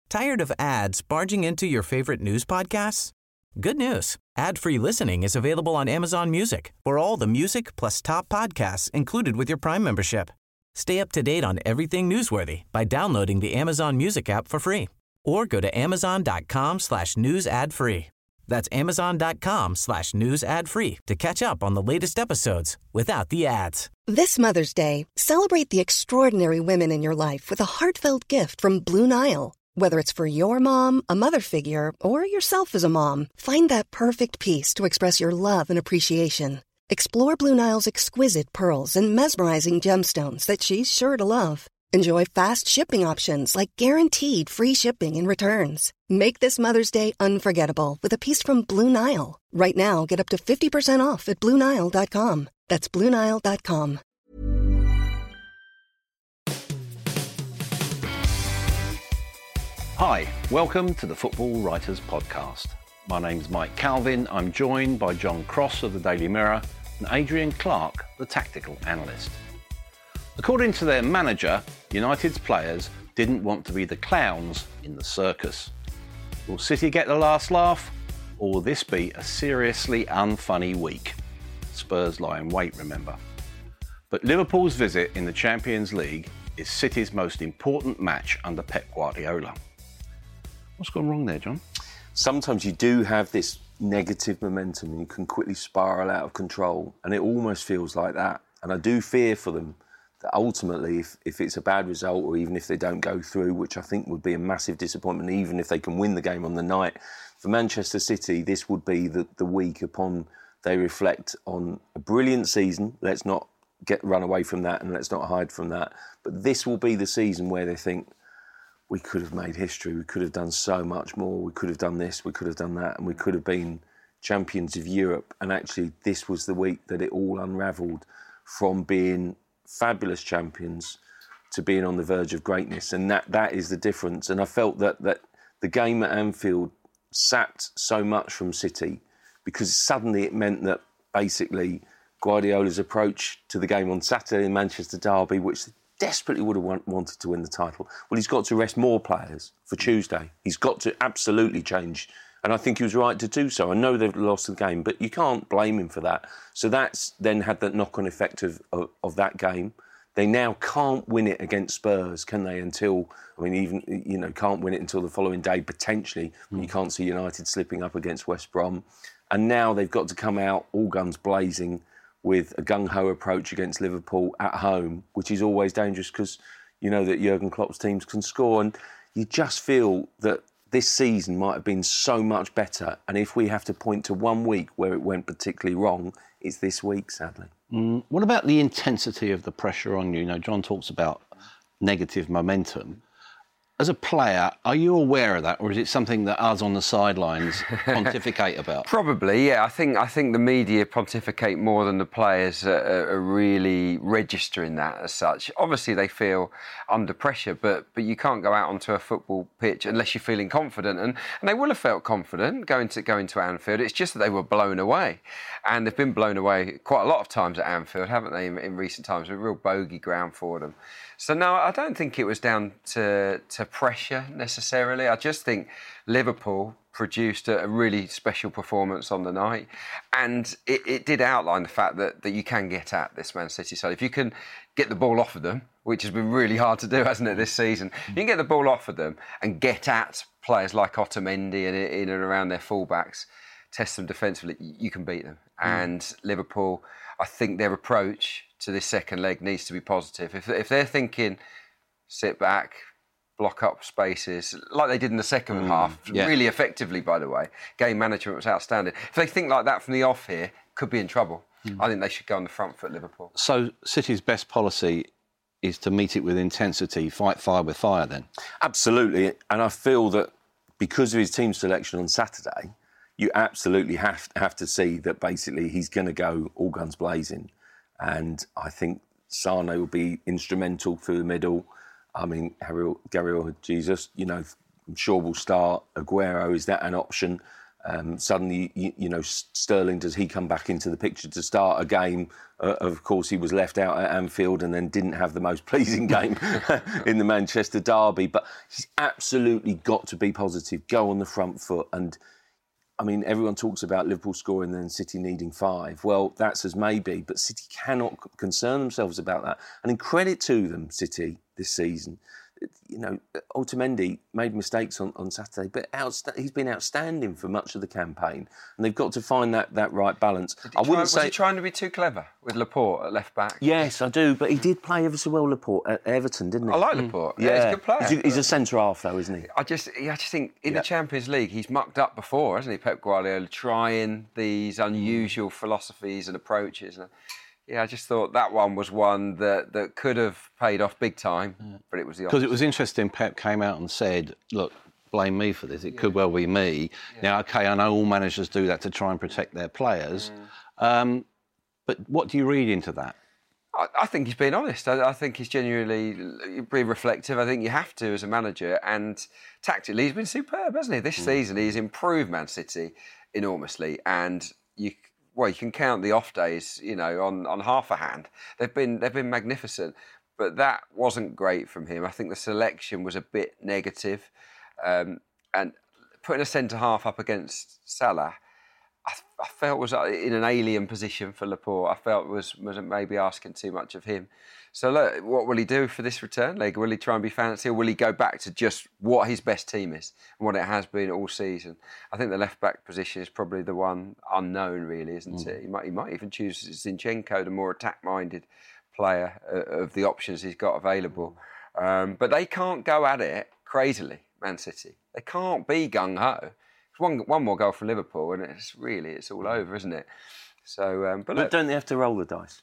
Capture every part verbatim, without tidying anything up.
Tired of ads barging into your favorite news podcasts? Good news. Ad-free listening is available on Amazon Music for all the music plus top podcasts included with your Prime membership. Stay up to date on everything newsworthy by downloading the Amazon Music app for free or go to amazon.com slash news ad free. That's amazon.com slash news ad free to catch up on the latest episodes without the ads. This Mother's Day, celebrate the extraordinary women in your life with a heartfelt gift from Blue Nile. Whether it's for your mom, a mother figure, or yourself as a mom, find that perfect piece to express your love and appreciation. Explore Blue Nile's exquisite pearls and mesmerizing gemstones that she's sure to love. Enjoy fast shipping options like guaranteed free shipping and returns. Make this Mother's Day unforgettable with a piece from Blue Nile. Right now, get up to fifty percent off at blue nile dot com. That's blue nile dot com. Hi, welcome to the Football Writers Podcast. My name's Mike Calvin. I'm joined by John Cross of the Daily Mirror and Adrian Clark, the tactical analyst. According to their manager, United's players didn't want to be the clowns in the circus. Will City get the last laugh, or will this be a seriously unfunny week? Spurs lie in wait, remember. But Liverpool's visit in the Champions League is City's most important match under Pep Guardiola. What's gone wrong there, John? Sometimes you do have this negative momentum and you can quickly spiral out of control, and it almost feels like that. And I do fear for them that ultimately, if, if it's a bad result, or even if they don't go through, which I think would be a massive disappointment, even if they can win the game on the night, for Manchester City, this would be the, the week upon they reflect on a brilliant season. Let's not get run away from that and let's not hide from that. But this will be the season where they think, we could have made history, we could have done so much more, we could have done this, we could have done that, and we could have been champions of Europe. And actually, this was the week that it all unravelled, from being fabulous champions to being on the verge of greatness. And that that is the difference. And I felt that that the game at Anfield sapped so much from City, because suddenly it meant that basically Guardiola's approach to the game on Saturday in Manchester Derby, which desperately would have want, wanted to win the title, well, he's got to rest more players for Tuesday. He's got to absolutely change. And I think he was right to do so. I know they've lost the game, but you can't blame him for that. So that's then had that knock-on effect of, of, of that game. They now can't win it against Spurs, can they, until, I mean, even, you know, can't win it until the following day, potentially. Mm. You can't see United slipping up against West Brom. And now they've got to come out all guns blazing with a gung-ho approach against Liverpool at home, which is always dangerous because you know that Jurgen Klopp's teams can score. And you just feel that this season might have been so much better. And if we have to point to one week where it went particularly wrong, it's this week, sadly. Mm, what about the intensity of the pressure on you? You know, John talks about negative momentum. As a player, are you aware of that, or is it something that us on the sidelines pontificate about? Probably, yeah. I think I think the media pontificate more than the players are, are really registering that as such. Obviously, they feel under pressure, but but you can't go out onto a football pitch unless you're feeling confident, and, and they will have felt confident going to going to Anfield. It's just that they were blown away, and they've been blown away quite a lot of times at Anfield, haven't they? In, in recent times, a real bogey ground for them. So no, I don't think it was down to to pressure necessarily. I just think Liverpool produced a, a really special performance on the night, and it, it did outline the fact that, that you can get at this Man City side. If you can get the ball off of them, which has been really hard to do, hasn't it, this season, you can get the ball off of them and get at players like Otamendi and in and around their fullbacks, test them defensively, you can beat them. Mm. And Liverpool, I think their approach to this second leg needs to be positive. If if they're thinking, sit back, block up spaces, like they did in the second mm, half, yeah. really effectively, by the way. Game management was outstanding. If they think like that from the off here, could be in trouble. Mm. I think they should go on the front foot, Liverpool. So City's best policy is to meet it with intensity, fight fire with fire then? Absolutely. And I feel that because of his team selection on Saturday, you absolutely have, have to see that basically he's going to go all guns blazing. And I think Sane will be instrumental through the middle. I mean, Gabriel Jesus, you know, I'm sure will start. Aguero, is that an option? Um, suddenly, you, you know, Sterling, does he come back into the picture to start a game? Uh, of course, he was left out at Anfield and then didn't have the most pleasing game in the Manchester derby. But he's absolutely got to be positive, go on the front foot. And, I mean, everyone talks about Liverpool scoring and then City needing five. Well, that's as maybe, but City cannot concern themselves about that. And in credit to them, City, this season, you know, Otamendi made mistakes on, on Saturday, but outsta- he's been outstanding for much of the campaign, and they've got to find that, that right balance. I try, wouldn't was say he trying to be too clever with Laporte at left back? Yes, I do, but he did play ever so well, Laporte, at Everton, didn't he? I like Laporte. Mm. Yeah, he's a good player. He's a, he's a centre half, though, isn't he? I just, I just think in Yeah. the Champions League he's mucked up before, hasn't he? Pep Guardiola trying these unusual philosophies and approaches. And, yeah, I just thought that one was one that, that could have paid off big time, yeah. but it was the opposite. Because it was interesting, Pep came out and said, look, blame me for this. It yeah. could well be me. Yeah. Now, OK, I know all managers do that to try and protect their players. Mm. Um, but what do you read into that? I, I think he's being honest. I, I think he's genuinely being reflective. I think you have to as a manager. And tactically, he's been superb, hasn't he? This mm. season, he's improved Man City enormously. And you... Well, you can count the off days, you know, on, on half a hand. They've been they've been magnificent, but that wasn't great from him. I think the selection was a bit negative, um, and putting a centre half up against Salah, I, I felt was in an alien position for Laporte. I felt was was maybe asking too much of him. So, look, what will he do for this return leg? Will he try and be fancy, or will he go back to just what his best team is and what it has been all season? I think the left-back position is probably the one unknown, really, isn't mm. it? He might, he might even choose Zinchenko, the more attack-minded player uh, of the options he's got available. Um, but they can't go at it crazily, Man City. They can't be gung-ho. It's one, one more goal from Liverpool, and it's really, it's all over, isn't it? So, um, but, but look, don't they have to roll the dice?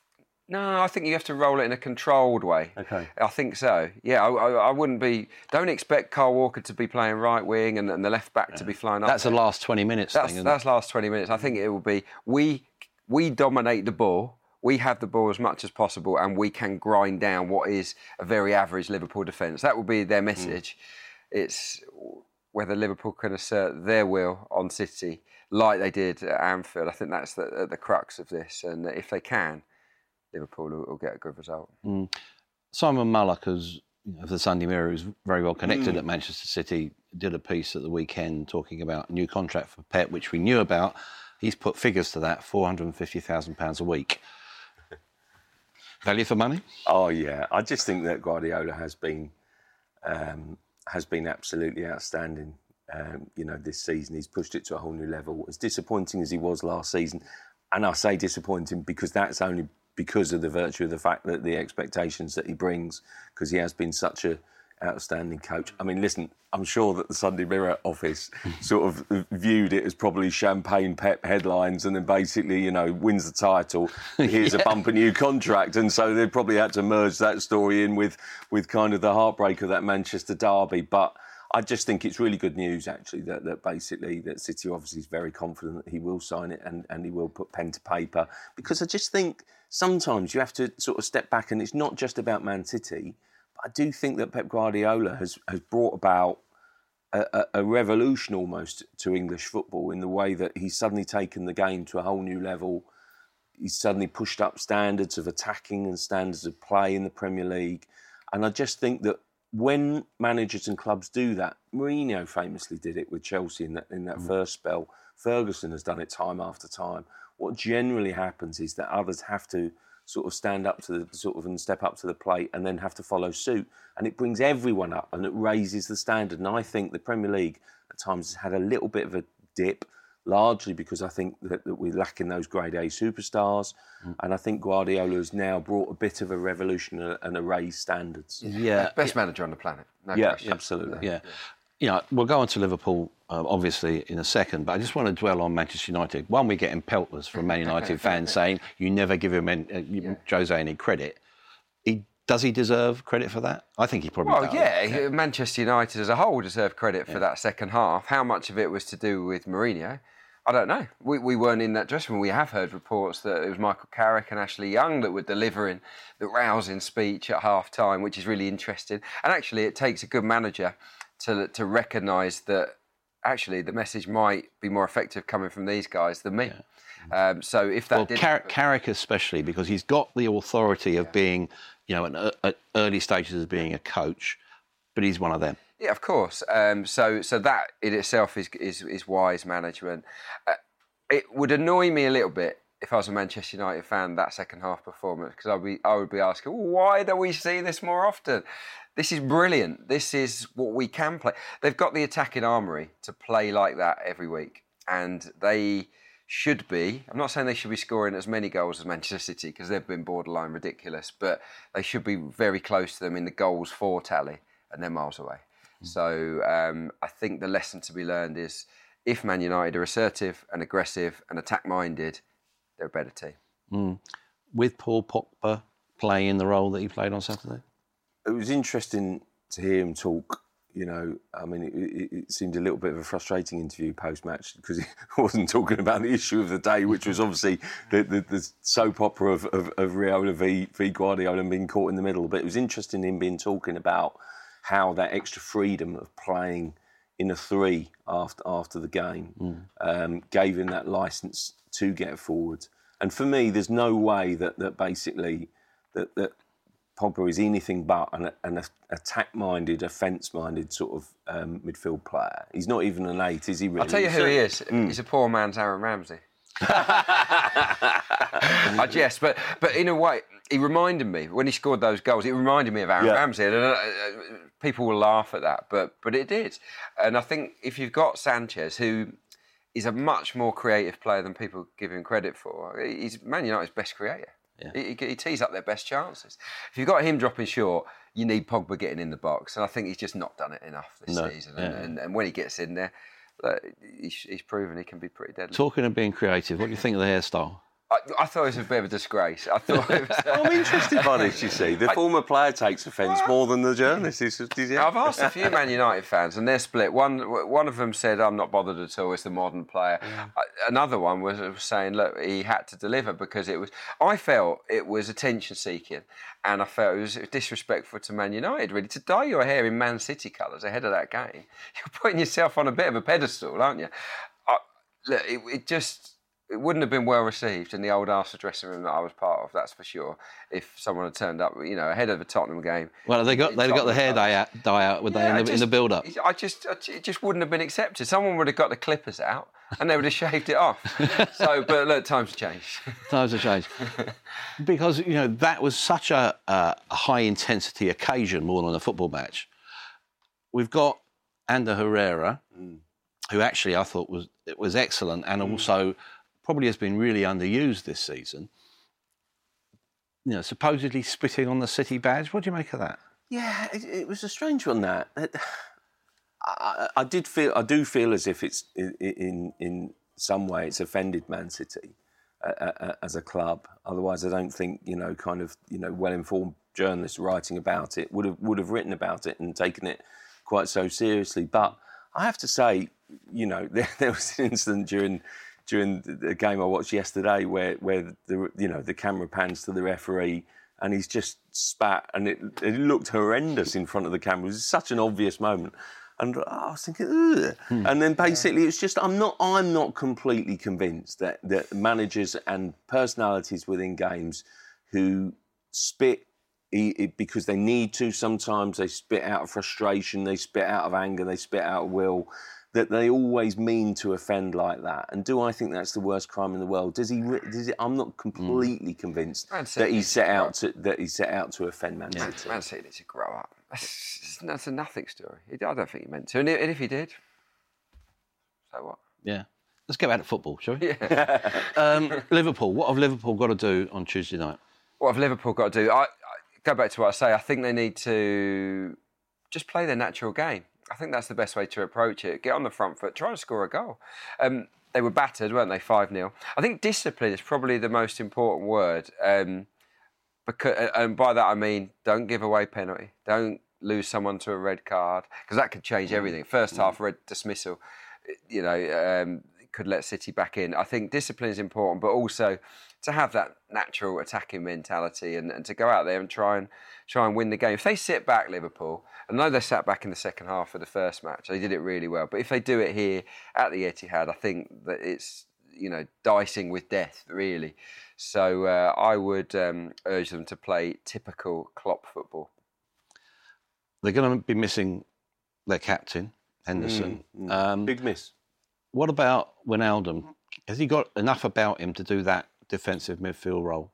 No, I think you have to roll it in a controlled way. Okay. I think so. Yeah, I, I, I wouldn't be... Don't expect Kyle Walker to be playing right wing and, and the left back yeah. to be flying up. That's the last twenty minutes that's, thing, isn't That's it? last twenty minutes. I think it will be... We we dominate the ball. We have the ball as much as possible and we can grind down what is a very average Liverpool defence. That will be their message. Mm. It's whether Liverpool can assert their will on City like they did at Anfield. I think that's the, the crux of this. And if they can... Liverpool will, will get a good result. Mm. Simon Mullock, who's, you know, of the Sunday Mirror, who's very well connected mm. at Manchester City, did a piece at the weekend talking about a new contract for Pep, which we knew about. He's put figures to that, four hundred fifty thousand pounds a week. Value for money? Oh, yeah. I just think that Guardiola has been um, has been absolutely outstanding. Um, you know, this season he's pushed it to a whole new level. As disappointing as he was last season, and I say disappointing because that's only because of the virtue of the fact that the expectations that he brings, because he has been such a outstanding coach. I mean, listen, I'm sure that the Sunday Mirror office sort of viewed it as probably champagne Pep headlines and then basically, you know, wins the title, here's yeah. a bumper new contract. And so they probably had to merge that story in with, with kind of the heartbreak of that Manchester derby. But I just think it's really good news, actually, that, that basically that City obviously is very confident that he will sign it and, and he will put pen to paper. Because I just think sometimes you have to sort of step back, and it's not just about Man City, but I do think that Pep Guardiola has, has brought about a, a, a revolution almost to English football in the way that he's suddenly taken the game to a whole new level. He's suddenly pushed up standards of attacking and standards of play in the Premier League. And I just think that when managers and clubs do that, Mourinho famously did it with Chelsea in that, in that mm. first spell. Ferguson has done it time after time. What generally happens is that others have to sort of stand up to the sort of and step up to the plate and then have to follow suit. And it brings everyone up and it raises the standard. And I think the Premier League at times has had a little bit of a dip, largely because I think that, that we're lacking those grade A superstars. Mm. And I think Guardiola has now brought a bit of a revolution and a raised standards. Yeah. Best yeah. manager on the planet. No yeah, question. absolutely. Yeah. yeah. You know, we'll go on to Liverpool, uh, obviously, in a second, but I just want to dwell on Manchester United. One, we're getting pelters from Man United fans saying you never give him any, uh, yeah. Jose any credit. He, does he deserve credit for that? I think he probably well, does. Well, yeah, yeah, Manchester United as a whole deserve credit for yeah. that second half. How much of it was to do with Mourinho? I don't know. We, we weren't in that dressing room. We have heard reports that it was Michael Carrick and Ashley Young that were delivering the rousing speech at half-time, which is really interesting. And actually, it takes a good manager to to recognise that actually the message might be more effective coming from these guys than me. Yeah. Um, so if that well, did Car- Carrick especially, because he's got the authority of yeah. being, you know, at, at early stages of being a coach, but he's one of them. Yeah, of course. Um, so so that in itself is is, is wise management. Uh, it would annoy me a little bit if I was a Manchester United fan, that second half performance, because I'd be, I would be asking, well, why don't we see this more often? This is brilliant. This is what we can play. They've got the attacking armoury to play like that every week. And they should be, I'm not saying they should be scoring as many goals as Manchester City, because they've been borderline ridiculous, but they should be very close to them in the goals for tally, and they're miles away. Mm. So um, I think the lesson to be learned is if Man United are assertive and aggressive and attack-minded, they're a better team. Mm. With Paul Pogba playing the role that he played on Saturday? It was interesting to hear him talk. You know, I mean, it, it, it seemed a little bit of a frustrating interview post-match because he wasn't talking about the issue of the day, which was obviously the, the, the soap opera of, of, of Raiola v, v Guardiola and being caught in the middle. But it was interesting him being talking about how that extra freedom of playing in a three after after the game mm. um, gave him that licence to get forward. And for me, there's no way that, that basically that, that Pogba is anything but an, an attack-minded, offence-minded sort of um, midfield player. He's not even an eight, is he really? I'll tell you who he is. Mm. He's a poor man's Aaron Ramsey. I jest, but but in a way, he reminded me, when he scored those goals, it reminded me of Aaron yeah. Ramsey. And, uh, people will laugh at that, but but it did. And I think if you've got Sanchez, who is a much more creative player than people give him credit for, he's Man United's best creator. Yeah. He, he tees up their best chances. If you've got him dropping short, you need Pogba getting in the box. And I think he's just not done it enough this no. season. Yeah. And, and, and when he gets in there, uh, he's, he's proven he can be pretty deadly. Talking of being creative, what do you think of the hairstyle? I, I thought it was a bit of a disgrace. I thought it was, uh, I'm interested by this, you see. The I, former player takes offence well, more than the journalist. Is, is, yeah. I've asked a few Man United fans, and they're split. One one of them said, I'm not bothered at all, it's the modern player. Yeah. Another one was, was saying, look, he had to deliver because it was... I felt it was attention-seeking, and I felt it was disrespectful to Man United, really. To dye your hair in Man City colours ahead of that game, you're putting yourself on a bit of a pedestal, aren't you? I, look, it, it just... It wouldn't have been well received in the old Arsenal dressing room that I was part of, that's for sure, if someone had turned up, you know, ahead of a Tottenham game. Well, they got they got the hair dye out, dye out would yeah, they, in the, just, in the build-up? I just, it just wouldn't have been accepted. Someone would have got the clippers out and they would have shaved it off. So, but look, times have changed. Times have changed. Because, you know, that was such a, a high-intensity occasion more than a football match. We've got Ander Herrera, mm. who actually I thought was was excellent and mm. also... probably has been really underused this season. You know, supposedly spitting on the City badge. What do you make of that? Yeah, it, it was a strange one. That I, I did feel, I do feel as if it's in in, in some way it's offended Man City uh, uh, as a club. Otherwise, I don't think you know, kind of you know, well-informed journalists writing about it would have would have written about it and taken it quite so seriously. But I have to say, you know, there, there was an incident during. during the game I watched yesterday where, where the you know the camera pans to the referee and he's just spat and it, it looked horrendous in front of the camera. It was such an obvious moment. And I was thinking, ugh. Hmm. And then basically it's just, I'm not I'm not completely convinced that, that managers and personalities within games who spit because they need to sometimes, they spit out of frustration, they spit out of anger, they spit out of will, that they always mean to offend like that. And do I think that's the worst crime in the world? Does he? Does it, I'm not completely mm. convinced that he set out to that he set out to offend Man City. Yeah. Man City needs to grow up. That's, that's a nothing story. I don't think he meant to. And if he did, so what? Yeah. Let's get back to football, shall we? Yeah. um, Liverpool. What have Liverpool got to do on Tuesday night? What have Liverpool got to do? I, I go back to what I say. I think they need to just play their natural game. I think that's the best way to approach it. Get on the front foot, try and score a goal. Um, they were battered, weren't they, five nil? I think discipline is probably the most important word. Um, because, and by that I mean, don't give away penalty. Don't lose someone to a red card, because that could change everything. First half, red dismissal, you know, um, could let City back in. I think discipline is important, but also to have that natural attacking mentality and, and to go out there and try and try and win the game. If they sit back, Liverpool, I know they sat back in the second half of the first match. They did it really well. But if they do it here at the Etihad, I think that it's, you know, dicing with death, really. So uh, I would um, urge them to play typical Klopp football. They're going to be missing their captain, Henderson. Mm, mm. Um, Big miss. What about Wijnaldum? Has he got enough about him to do that defensive midfield role?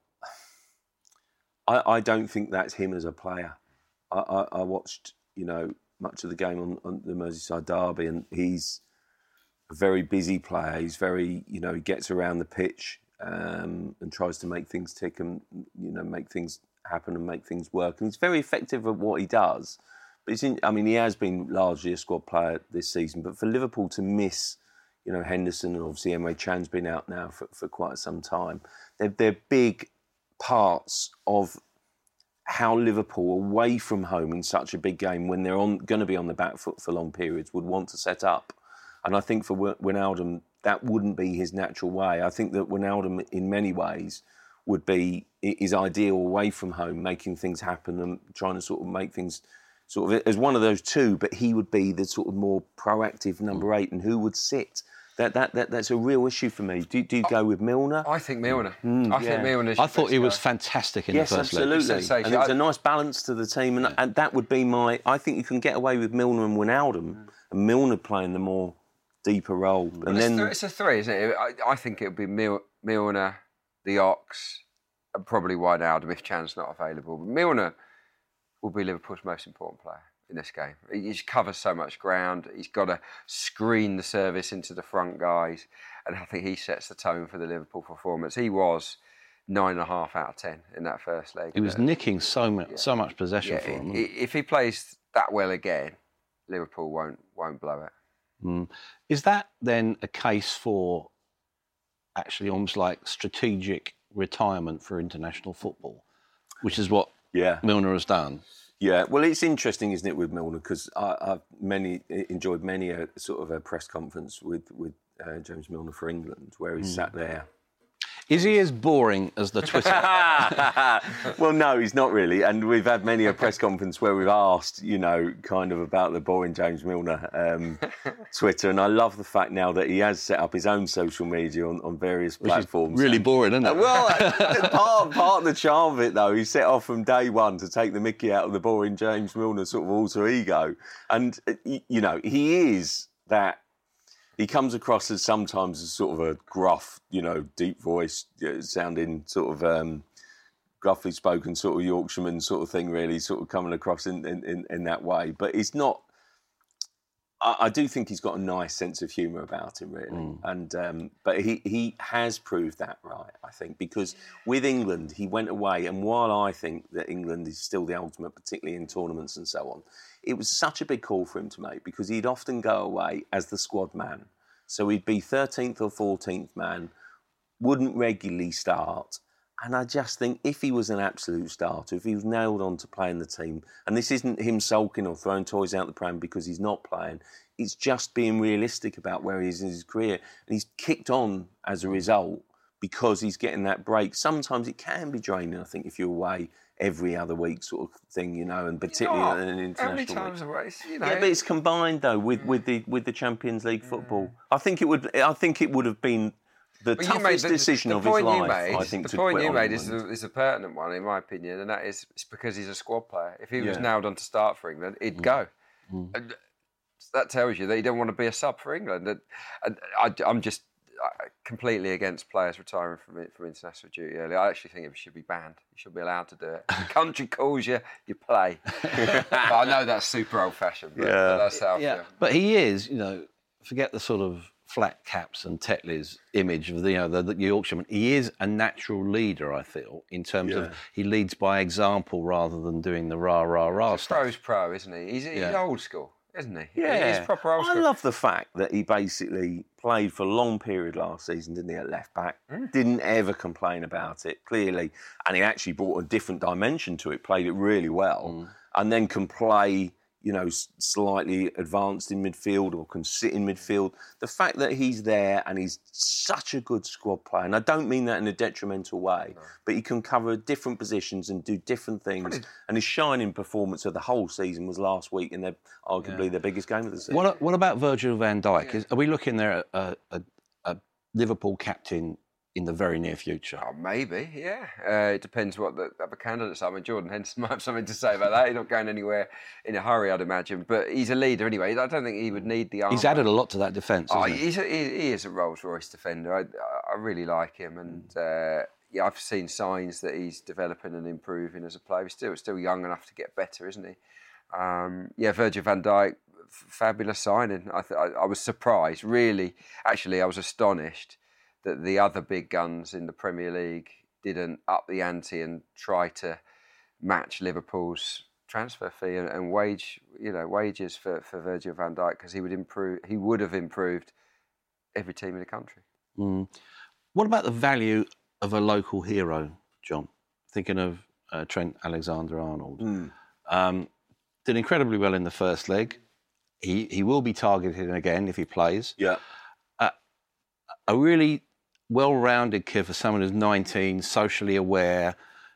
I, I don't think that's him as a player. I, I, I watched, you know, much of the game on, on the Merseyside derby, and he's a very busy player. He's very, you know, he gets around the pitch um, and tries to make things tick and, you know, make things happen and make things work. And he's very effective at what he does. But it's in, I mean, he has been largely a squad player this season. But for Liverpool to miss, you know, Henderson, and obviously Emre Can's been out now for, for quite some time, they're, they're big parts of how Liverpool, away from home in such a big game, when they're on going to be on the back foot for long periods, would want to set up. And I think for Wijnaldum, that wouldn't be his natural way. I think that Wijnaldum, in many ways, would be is ideal away from home, making things happen and trying to sort of make things sort of as one of those two. But he would be the sort of more proactive number eight, and who would sit. That that, that that's a real issue for me. Do, do you go with Milner? I think Milner. Mm, I yeah. think Milner. I thought he was fantastic in yes, the first absolutely. leg. And there's a nice balance to the team, and, yeah. and that would be my. I think you can get away with Milner and Wijnaldum, mm. and Milner playing the more deeper role. Well, and it's, then th- it's a three, isn't it? I, I think it would be Mil- Milner, the Ox, and probably Wijnaldum if Chan's not available. But Milner will be Liverpool's most important player in this game. He just covers so much ground. He's got to screen the service into the front guys, and I think he sets the tone for the Liverpool performance. He was nine and a half out of ten in that first leg. He was uh, nicking so much, yeah. so much possession yeah, for him. It, if he plays that well again, Liverpool won't won't blow it. Mm. Is that then a case for actually almost like strategic retirement for international football, which is what yeah. Milner has done? Yeah, well, it's interesting, isn't it, with Milner? Because I've many enjoyed many a sort of a press conference with with uh, James Milner for England, where he mm. sat there. Is he as boring as the Twitter? Well, no, he's not really. And we've had many a press conference where we've asked, you know, kind of about the boring James Milner um, Twitter. And I love the fact now that he has set up his own social media on, on various Which platforms. Is really boring, isn't it? Uh, well, part, part of the charm of it, though, he set off from day one to take the mickey out of the boring James Milner sort of alter ego. And, you know, he is that. He comes across as sometimes as sort of a gruff, you know, deep voice, you know, sounding sort of um, gruffly spoken sort of Yorkshireman sort of thing, really, sort of coming across in, in, in that way. But it's not... I, I do think he's got a nice sense of humour about him, really. Mm. And um, But he, he has proved that right, I think, because with England, he went away, and while I think that England is still the ultimate, particularly in tournaments and so on, it was such a big call for him to make because he'd often go away as the squad man. So he'd be thirteenth or fourteenth man, wouldn't regularly start. And I just think if he was an absolute starter, if he was nailed on to playing the team, and this isn't him sulking or throwing toys out the pram because he's not playing, it's just being realistic about where he is in his career. And he's kicked on as a result because he's getting that break. Sometimes it can be draining, I think, if you're away every other week sort of thing, you know, and particularly you know, in an international how many times week. Away, you know, yeah, but it's combined though with, with the with the Champions League football. Mm. I think it would. I think it would have been the but toughest the, decision the of his life. Made, I think the to point quit you on made is England. a, is a pertinent one, in my opinion, and that is it's because he's a squad player. If he was yeah. nailed on to start for England, he'd mm. go. Mm. And that tells you that he don't want to be a sub for England. And, and I, I'm just. completely against players retiring from from international duty early. I actually think it should be banned. You should be allowed to do it. If the country calls you, you play. But I know that's super old-fashioned, but, yeah. but that's how yeah. I feel. But he is, you know, forget the sort of flat caps and Tetley's image of the, you know, the, the Yorkshireman. He is a natural leader, I feel, in terms yeah. of he leads by example rather than doing the rah, rah, rah stuff. Pro's pro, isn't he? He's, he's yeah. old school. Isn't he? Yeah, he's proper old I school. love the fact that he basically played for a long period last season, didn't he, at left back? Mm. Didn't ever complain about it, clearly, and he actually brought a different dimension to it. Played it really well, mm. and then can play, you know, slightly advanced in midfield or can sit in midfield. The fact that he's there and he's such a good squad player, and I don't mean that in a detrimental way, no. but he can cover different positions and do different things. Brilliant. And his shining performance of the whole season was last week in their, arguably yeah. their biggest game of the season. What, what about Virgil van Dijk? Yeah. Is, are we looking there at a, a, a Liverpool captain in the very near future? Oh, maybe, yeah. Uh, it depends what the other candidates are. I mean, Jordan Henderson might have something to say about that. He's not going anywhere in a hurry, I'd imagine. But he's a leader anyway. I don't think he would need the arm. He's added a lot to that defence, oh, hasn't he? He's a, he, he is a Rolls-Royce defender. I, I really like him. And, uh, yeah, I've seen signs that he's developing and improving as a player. He's still, still young enough to get better, isn't he? Um, yeah, Virgil van Dijk, f- fabulous signing. I, th- I, I was surprised, really. Actually, I was astonished that the other big guns in the Premier League didn't up the ante and try to match Liverpool's transfer fee and, and wage, you know, wages for, for Virgil van Dijk, because he would improve. He would have improved every team in the country. Mm. What about the value of a local hero, John? Thinking of uh, Trent Alexander-Arnold, mm. um, did incredibly well in the first leg. He he will be targeted again if he plays. Yeah, uh, a really well-rounded kid for someone who's nineteen, socially aware,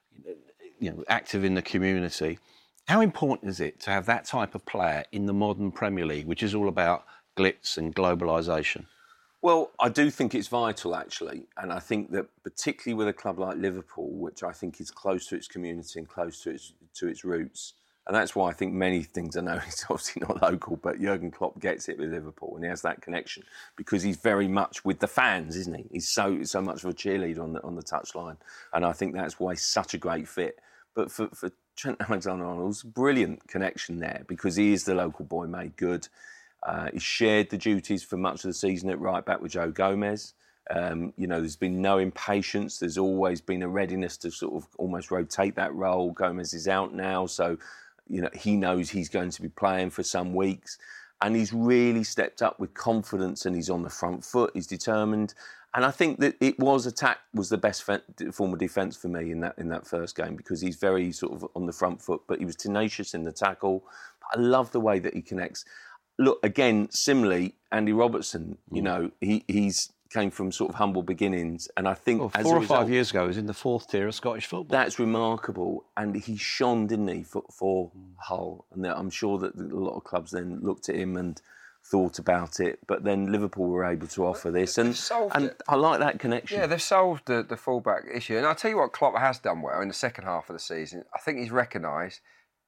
you know, active in the community. How important is it to have that type of player in the modern Premier League, which is all about glitz and globalisation? Well, I do think it's vital, actually. And I think that particularly with a club like Liverpool, which I think is close to its community and close to its to its roots, and that's why I think many things, I know it's obviously not local, but Jurgen Klopp gets it with Liverpool and he has that connection because he's very much with the fans, isn't he? He's so so much of a cheerleader on the on the touchline. And I think that's why he's such a great fit. But for, for Trent Alexander-Arnold's brilliant connection there because he is the local boy made good. Uh, he shared the duties for much of the season at right back with Joe Gomez. Um, you know, there's been no impatience. There's always been a readiness to sort of almost rotate that role. Gomez is out now, so you know, he knows he's going to be playing for some weeks and he's really stepped up with confidence and he's on the front foot, he's determined. And I think that it was attack was the best fe- form of defence for me in that in that first game because he's very sort of on the front foot, but he was tenacious in the tackle. I love the way that he connects. Look, again, similarly, Andy Robertson, you mm. know, he he's came from sort of humble beginnings, and I think well, as four a or result, five years ago, he was in the fourth tier of Scottish football. That's remarkable, and he shone, didn't he, for, for Hull? And I'm sure that a lot of clubs then looked at him and thought about it, but then Liverpool were able to offer this, and and it. I like that connection. Yeah, they've solved the, the fullback issue, and I'll tell you what, Klopp has done well in the second half of the season. I think he's recognised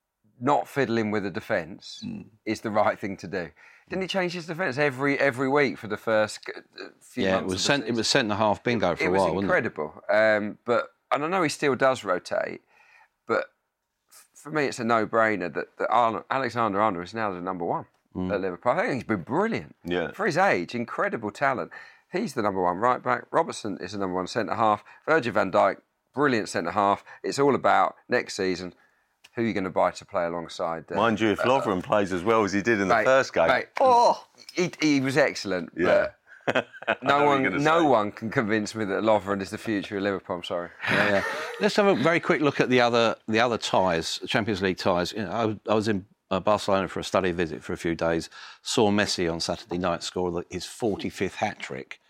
not fiddling with the defence mm. is the right thing to do. Didn't he change his defence every every week for the first few yeah, months? Yeah, it was cent- it was centre half bingo for it a while. It was incredible. Wasn't it? Um, but and I know he still does rotate, but f- for me it's a no-brainer that, that Arnold, Alexander-Arnold is now the number one mm. at Liverpool. I think he's been brilliant. Yeah. For his age, incredible talent. He's the number one right back. Robertson is the number one centre half. Virgil van Dijk, brilliant centre half. It's all about next season. Who are you going to buy to play alongside? Uh, Mind you, if Lovren uh, plays as well as he did in mate, the first game, mate, oh, he, he was excellent. Yeah. But no one, no one can convince me that Lovren is the future of Liverpool. I'm sorry. Yeah, yeah. Let's have a very quick look at the other, the other ties, Champions League ties. You know, I, I was in uh, Barcelona for a study visit for a few days. Saw Messi on Saturday night score his forty-fifth hat trick.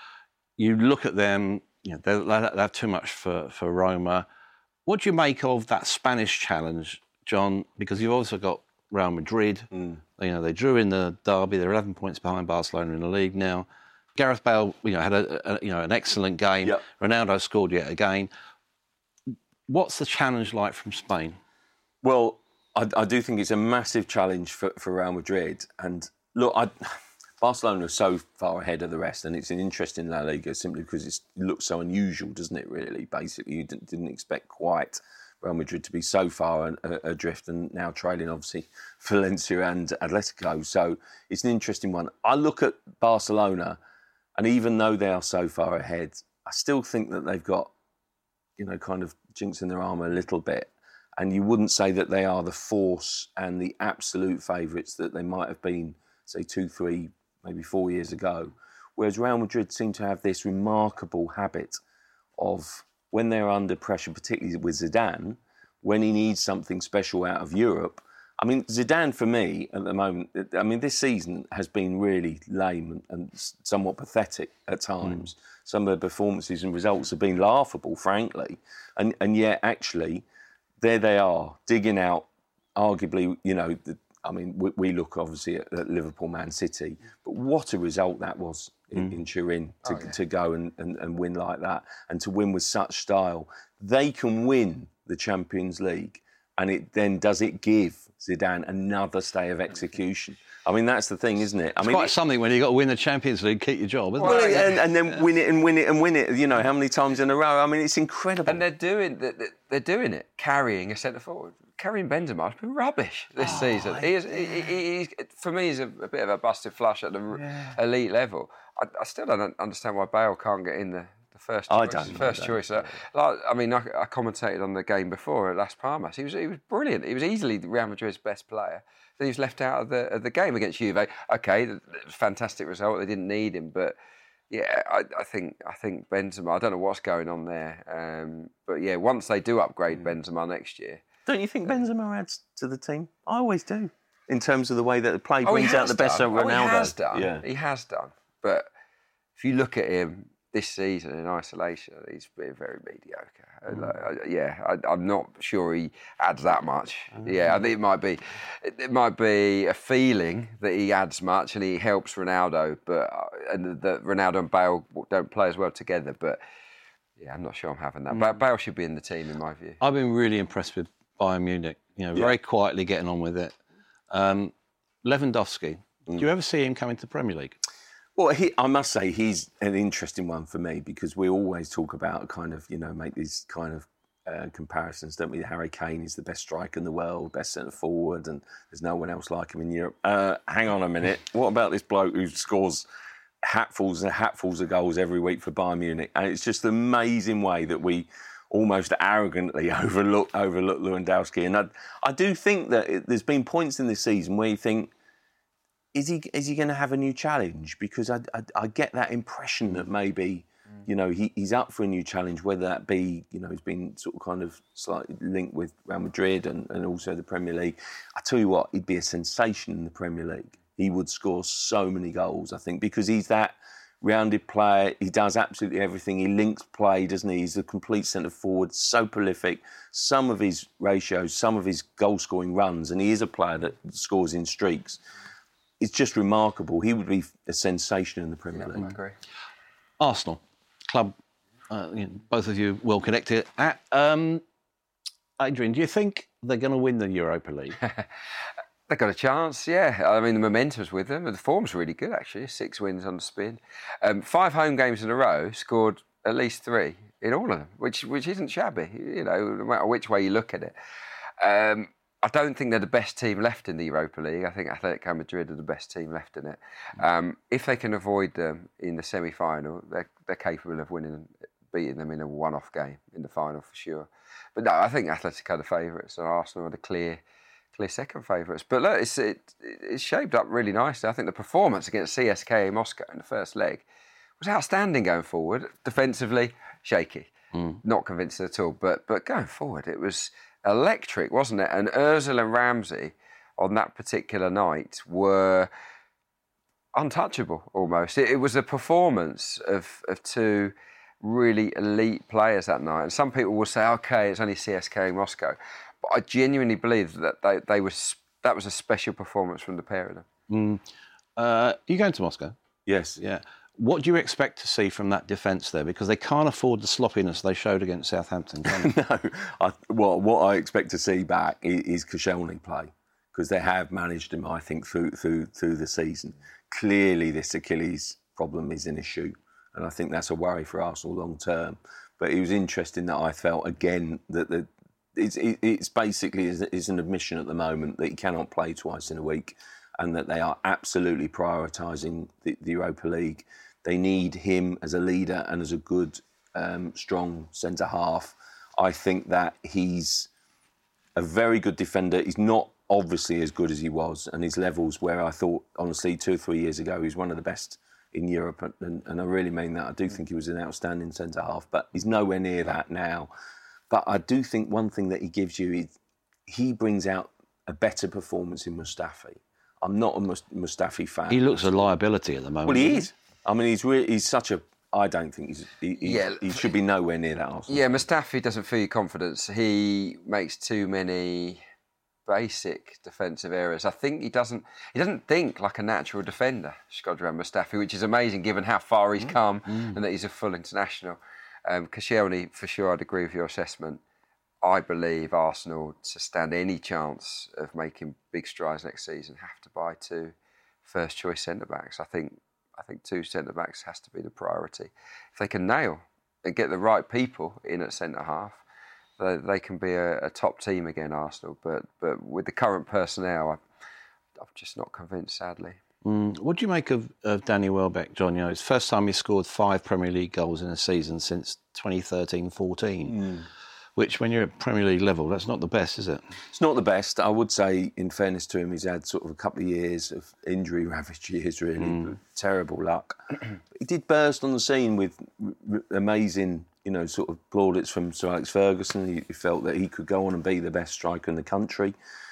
You look at them, you know, they, they have too much for for Roma. What do you make of that Spanish challenge, John? Because you've also got Real Madrid. Mm. You know, they drew in the derby. They're eleven points behind Barcelona in the league now. Gareth Bale, you know, had a, a you know an excellent game. Yep. Ronaldo scored yet again. What's the challenge like from Spain? Well, I, I do think it's a massive challenge for, for Real Madrid. And look, I, Barcelona are so far ahead of the rest, and it's an interesting La Liga simply because it's, it looks so unusual, doesn't it, really? Basically, you didn't, didn't expect quite Real Madrid to be so far adrift and now trailing, obviously, Valencia and Atletico. So it's an interesting one. I look at Barcelona, and even though they are so far ahead, I still think that they've got, you know, kind of jinx in their armour a little bit. And you wouldn't say that they are the force and the absolute favourites that they might have been, say, two, three, maybe four years ago. Whereas Real Madrid seem to have this remarkable habit of, when they're under pressure, particularly with Zidane, when he needs something special out of Europe, I mean, Zidane, for me, at the moment, I mean, this season has been really lame and somewhat pathetic at times. Mm. Some of the performances and results have been laughable, frankly. And and yet, actually, there they are, digging out, arguably, you know, the, I mean, we, we look, obviously, at, at Liverpool, Man City, but what a result that was in, mm. in Turin to, oh, yeah. to go and, and, and win like that, and to win with such style. They can win the Champions League. And it then does it give Zidane another stay of execution? I mean, that's the thing, isn't it? I it's mean, quite it, something when you've got to win the Champions League, keep your job, isn't well, it? And, and then yeah. win it and win it and win it. You know, how many times in a row? I mean, it's incredible. And they're doing they're doing it, carrying a centre forward. Carrying Benzema has been rubbish this oh, season. He is, he, he, he, for me, he's a, a bit of a busted flush at the yeah. elite level. I, I still don't understand why Bale can't get in there. The first choice. I don't first know, choice. Don't. Like, I mean, I, I commentated on the game before at Las Palmas. He was he was brilliant. He was easily Real Madrid's best player. Then he was left out of the of the game against Juve. Okay, it was a fantastic result. They didn't need him, but yeah, I, I think I think Benzema. I don't know what's going on there, um, but yeah, once they do upgrade Benzema next year, don't you think Benzema adds to the team? I always do. In terms of the way that the play brings oh, out the done. best of Ronaldo. Oh, he has done. Yeah. He has done. But if you look at him this season in isolation, he's been very mediocre. Mm. Like, yeah, I, I'm not sure he adds that much. Mm. Yeah, I think it might be, it, it might be a feeling that he adds much and he helps Ronaldo, but and that Ronaldo and Bale don't play as well together. But yeah, I'm not sure I'm having that. Mm. But Bale should be in the team, in my view. I've been really impressed with Bayern Munich. You know, very yeah. quietly getting on with it. Um, Lewandowski. Mm. Do you ever see him come into the Premier League? Well, he, I must say he's an interesting one for me because we always talk about kind of, you know, make these kind of uh, comparisons, don't we? Harry Kane is the best striker in the world, best centre forward, and there's no one else like him in Europe. Uh, hang on a minute. What about this bloke who scores hatfuls and hatfuls of goals every week for Bayern Munich? And it's just the amazing way that we almost arrogantly overlook overlook Lewandowski. And I, I do think that it, there's been points in this season where you think, Is he is he going to have a new challenge? Because I, I, I get that impression that maybe, you know, he, he's up for a new challenge, whether that be, you know, he's been sort of kind of slightly linked with Real Madrid and, and also the Premier League. I tell you what, he'd be a sensation in the Premier League. He would score so many goals, I think, because he's that rounded player. He does absolutely everything. He links play, doesn't he? He's a complete centre forward, so prolific. Some of his ratios, some of his goal-scoring runs, and he is a player that scores in streaks. It's just remarkable. He would be a sensation in the Premier League. I agree. Arsenal, club, uh, you know, both of you well connected. At, um, Adrian, do you think they're going to win the Europa League? They've got a chance, yeah. I mean, the momentum's with them. The form's really good, actually. Six wins on the spin. Um, five home games in a row, scored at least three in all of them, which which isn't shabby, you know, no matter which way you look at it. Um, I don't think they're the best team left in the Europa League. I think Atletico Madrid are the best team left in it. Um, if they can avoid them in the semi-final, they're, they're capable of winning, beating them in a one-off game in the final for sure. But no, I think Atletico are the favourites and Arsenal are the clear, clear second favourites. But look, it's, it, it's shaped up really nicely. I think the performance against C S K A Moscow in the first leg was outstanding going forward. Defensively, shaky. Mm. Not convincing at all. But but going forward, it was electric, wasn't it? And Ozil and Ramsey on that particular night were untouchable almost. It, it was a performance of, of two really elite players that night. And some people will say, OK, it's only C S K A Moscow. But I genuinely believe that they, they was, that was a special performance from the pair of them. Mm. Uh, are you going to Moscow? Yes. Yeah. What do you expect to see from that defence there? Because they can't afford the sloppiness they showed against Southampton, can they? No. I, well, what I expect to see back is, is Koscielny play, because they have managed him, I think, through through through the season. Clearly, this Achilles problem is an issue, and I think that's a worry for Arsenal long term. But it was interesting that I felt, again, that the it's, it, it's basically is, is an admission at the moment that he cannot play twice in a week, and that they are absolutely prioritising the, the Europa League. They need him as a leader and as a good, um, strong centre-half. I think that he's a very good defender. He's not obviously as good as he was, and his levels where I thought, honestly, two or three years ago, he was one of the best in Europe, and, and I really mean that. I do think he was an outstanding centre-half, but he's nowhere near that now. But I do think one thing that he gives you is he brings out a better performance in Mustafi. I'm not a Mustafi fan. He looks a liability at the moment. Well, he is. I mean, he's really, he's such a... I don't think he's, he, he, yeah. he should be nowhere near that Arsenal. Yeah, Mustafi doesn't feel your confidence. He makes too many basic defensive errors. I think he doesn't he doesn't think like a natural defender, Shkodran Mustafi, which is amazing given how far he's come mm. and that he's a full international. Um, Koscielny, for sure, I'd agree with your assessment. I believe Arsenal, to stand any chance of making big strides next season, have to buy two first-choice centre-backs. I think I think two centre-backs has to be the priority. If they can nail and get the right people in at centre-half, they, they can be a, a top team again, Arsenal. But but with the current personnel, I, I'm just not convinced, sadly. Mm. What do you make of, of Danny Welbeck, John? You know, it's the first time he scored five Premier League goals in a season since twenty thirteen fourteen. Mm. Which, when you're at Premier League level, that's not the best, is it? It's not the best. I would say, in fairness to him, he's had sort of a couple of years of injury-ravaged years, really. Mm. Terrible luck. He did burst on the scene with r- amazing, you know, sort of plaudits from Sir Alex Ferguson. He, he felt that he could go on and be the best striker in the country.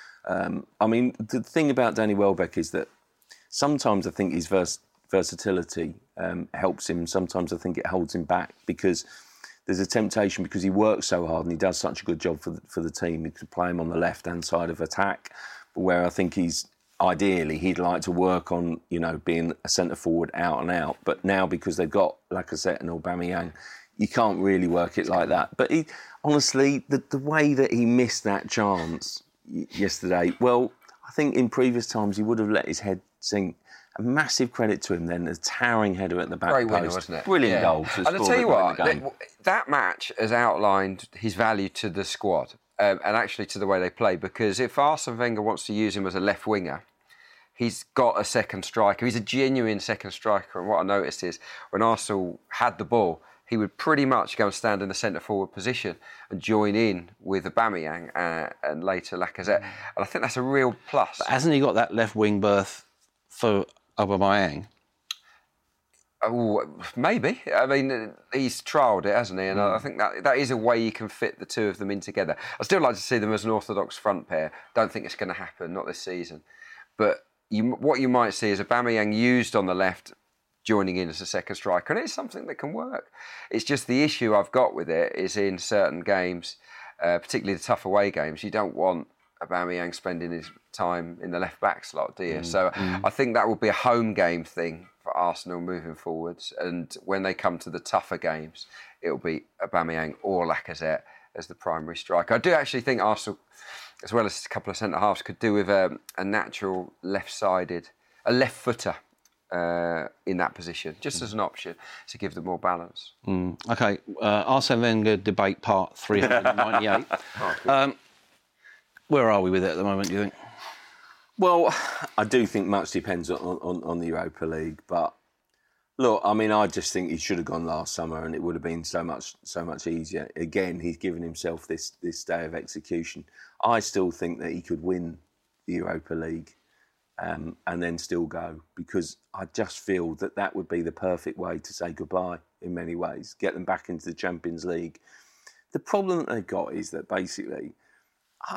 Um, I mean, the thing about Danny Welbeck is that sometimes I think his vers- versatility um, helps him. Sometimes I think it holds him back because... There's a temptation because he works so hard and he does such a good job for the, for the team. You could play him on the left-hand side of attack, but where I think he's ideally he'd like to work on, you know, being a centre forward out and out. But now because they've got Lacazette and Aubameyang, you can't really work it like that. But he, honestly, the the way that he missed that chance yesterday, well, I think in previous times he would have let his head sink. A massive credit to him then, a towering header at the back Great post. winner, wasn't it? Brilliant yeah. goal. And I'll tell you what, that, that match has outlined his value to the squad um, and actually to the way they play, because if Arsene Wenger wants to use him as a left winger, he's got a second striker. He's a genuine second striker, and what I noticed is when Arsenal had the ball, he would pretty much go and stand in the centre-forward position and join in with Aubameyang uh, and later Lacazette. And I think that's a real plus. But hasn't he got that left wing berth for Aubameyang? Oh, maybe. I mean, he's trialled it, hasn't he? And mm. I think that that is a way you can fit the two of them in together. I'd still like to see them as an orthodox front pair. Don't think it's going to happen, not this season. But you, what you might see is Aubameyang used on the left, joining in as a second striker, and it's something that can work. It's just the issue I've got with it is in certain games, uh, particularly the tough away games, you don't want Aubameyang spending his time in the left-back slot, do you? Mm, so mm. I think that will be a home game thing for Arsenal moving forwards. And when they come to the tougher games, it'll be Aubameyang or Lacazette as the primary striker. I do actually think Arsenal, as well as a couple of centre-halves, could do with a, a natural left-sided, a left-footer uh, in that position, just mm. as an option to give them more balance. Mm. OK, uh, Arsene Wenger debate part three hundred ninety-eight. oh, um, Where are we with it at the moment, do you think? Well, I do think much depends on, on, on the Europa League. But, look, I mean, I just think he should have gone last summer and it would have been so much so much easier. Again, he's given himself this, this day of execution. I still think that he could win the Europa League um, and then still go, because I just feel that that would be the perfect way to say goodbye in many ways, get them back into the Champions League. The problem that they've got is that basically... I,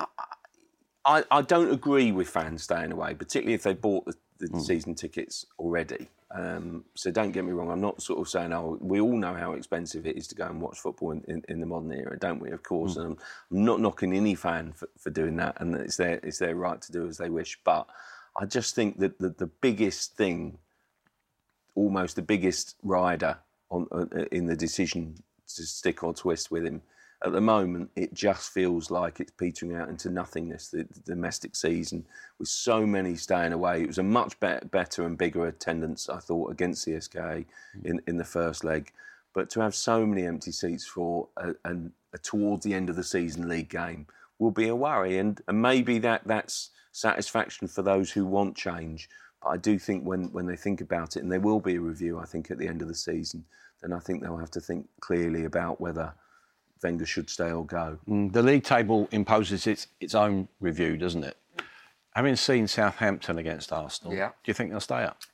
I, I don't agree with fans staying away, particularly if they bought the, the mm. season tickets already. Um, so don't get me wrong, I'm not sort of saying, oh, we all know how expensive it is to go and watch football in, in, in the modern era, don't we, of course? Mm. And I'm, I'm not knocking any fan for, for doing that, and it's their, it's their right to do as they wish. But I just think that the, the biggest thing, almost the biggest rider on, uh, in the decision to stick or twist with him, at the moment, it just feels like it's petering out into nothingness, the, the domestic season, with so many staying away. It was a much better, better and bigger attendance, I thought, against C S K A in, in the first leg. But to have so many empty seats for a, a, a towards the end of the season league game will be a worry. And, and maybe that that's satisfaction for those who want change. But I do think when, when they think about it, and there will be a review, I think, at the end of the season, then I think they'll have to think clearly about whether Wenger should stay or go. Mm, the league table imposes its its own review, doesn't it? Having seen Southampton against Arsenal, yeah. do you think they'll stay up?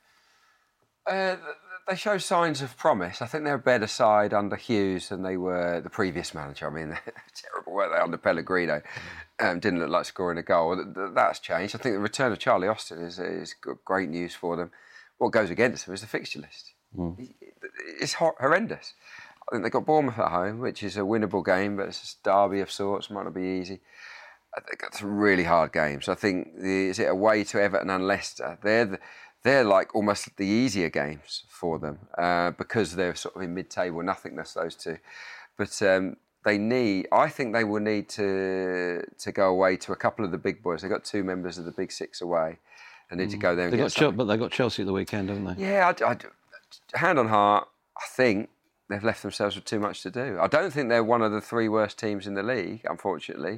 Uh, they show signs of promise. I think they're a better side under Hughes than they were the previous manager. I mean, they're terrible, weren't they, under Pellegrino? Um, didn't look like scoring a goal. That's changed. I think the return of Charlie Austin is, is great news for them. What goes against them is the fixture list. Mm. It's horrendous. I think they've got Bournemouth at home, which is a winnable game, but it's a derby of sorts, might not be easy. They've got some really hard games. I think, the, is it away to Everton and Leicester? They're the, they're like almost the easier games for them uh, because they're sort of in mid-table nothingness, those two. But um, they need, I think they will need to to go away to a couple of the big boys. They've got two members of the Big Six away. They need mm. to go there and they get got something. Ch- But they got Chelsea at the weekend, haven't they? Yeah, I, I, hand on heart, I think they've left themselves with too much to do. I don't think they're one of the three worst teams in the league, unfortunately.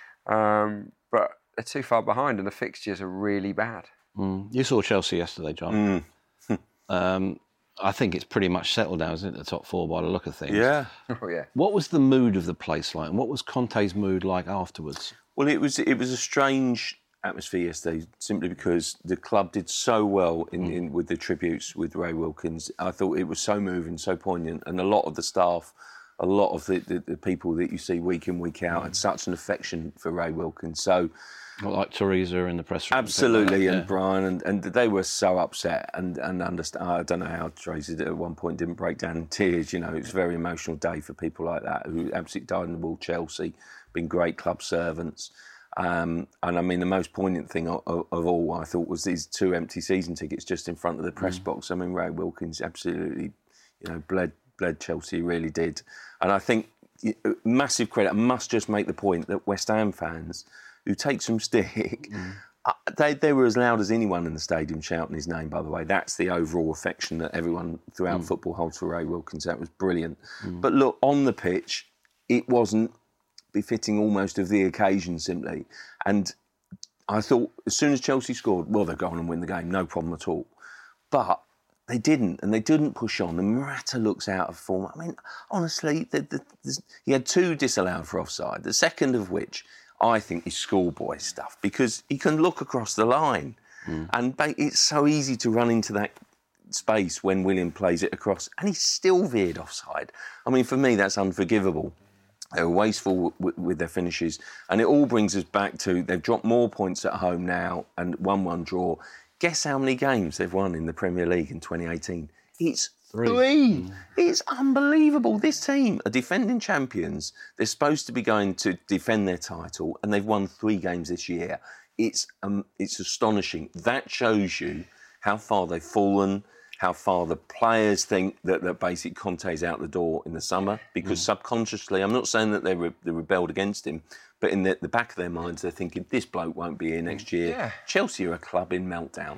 Um, but they're too far behind and the fixtures are really bad. Mm. You saw Chelsea yesterday, John. Mm. um, I think it's pretty much settled now, isn't it, the top four by the look of things? Yeah. Oh, yeah. What was the mood of the place like, and what was Conte's mood like afterwards? Well, it was it was a strange atmosphere yesterday, simply because the club did so well in, mm. in with the tributes with Ray Wilkins. I thought it was so moving, so poignant, and a lot of the staff, a lot of the, the, the people that you see week in, week out, mm. had such an affection for Ray Wilkins. So. Like Teresa in the press room. Absolutely, like that, and yeah. Brian, and, and they were so upset and, and understand. I don't know how Teresa at one point didn't break down in tears. You know, it was a very emotional day for people like that who absolutely died in the wool. Chelsea, been great club servants. Um, and I mean, the most poignant thing of, of, of all, I thought, was these two empty season tickets just in front of the press mm. box. I mean, Ray Wilkins absolutely, you know, bled, bled Chelsea, really did. And I think, massive credit, I must just make the point that West Ham fans who take some stick, mm. uh, they, they were as loud as anyone in the stadium shouting his name, by the way. That's the overall affection that everyone throughout mm. football holds for Ray Wilkins. That was brilliant. Mm. But look, on the pitch, it wasn't befitting almost of the occasion, simply. And I thought, as soon as Chelsea scored, well, they'll go on and win the game, no problem at all. But they didn't, and they didn't push on. And Morata looks out of form. I mean, honestly, the, the, the, he had two disallowed for offside, the second of which I think is schoolboy stuff, because he can look across the line. Mm. And it's so easy to run into that space when Willian plays it across, and he's still veered offside. I mean, for me, that's unforgivable. They're wasteful w- with their finishes. And it all brings us back to they've dropped more points at home now and one one draw. Guess how many games they've won in the Premier League in twenty eighteen? It's three. three. Mm. It's unbelievable. This team are defending champions. They're supposed to be going to defend their title, and they've won three games this year. It's um, it's astonishing. That shows you how far they've fallen, how far the players think that, that basically Conte's out the door in the summer, because mm. subconsciously, I'm not saying that they, re- they rebelled against him, but in the, the back of their minds, they're thinking, this bloke won't be here next year. Yeah. Chelsea are a club in meltdown.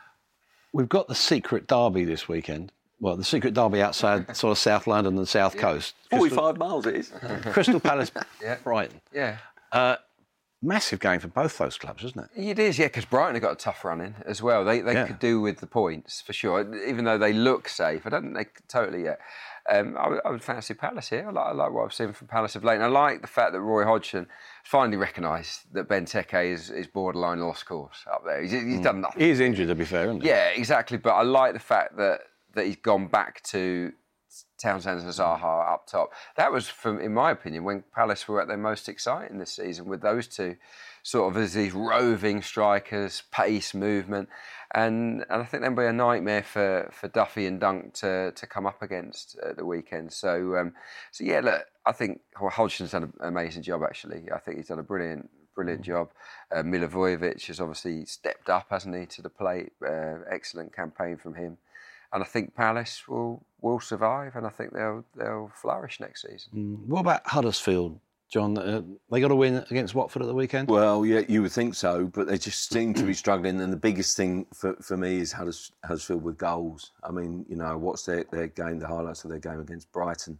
We've got the secret derby this weekend. Well, the secret derby outside sort of South London and the South yeah. Coast. forty-five miles it is. Crystal Palace, yeah. Brighton. Yeah. Uh, massive game for both those clubs, isn't it? It is, yeah, because Brighton have got a tough run in as well. They they yeah. could do with the points, for sure. Even though they look safe, I don't think they could totally yet. Um, I, would, I would fancy Palace here. I like, I like what I've seen from Palace of late. And I like the fact that Roy Hodgson finally recognised that Benteke is, is borderline lost cause up there. He's, he's mm. done nothing. He's injured, to be fair, isn't he? Yeah, exactly. But I like the fact that, that he's gone back to Townsend and Zaha up top. That was, from, in my opinion, when Palace were at their most exciting this season, with those two sort of as these roving strikers, pace, movement. And and I think that'll be a nightmare for, for Duffy and Dunk to, to come up against at the weekend. So, um, so yeah, look, I think well, Hodgson's done an amazing job, actually. I think he's done a brilliant, brilliant job. Uh, Milivojevic has obviously stepped up, hasn't he, to the plate. Uh, excellent campaign from him. And I think Palace will will survive, and I think they'll they'll flourish next season. Mm. What about Huddersfield, John? Uh, they got a win against Watford at the weekend? Well, yeah, you would think so, but they just seem to be struggling. And the biggest thing for, for me is Hudders, Huddersfield with goals. I mean, you know, what's their, their game, the highlights of their game against Brighton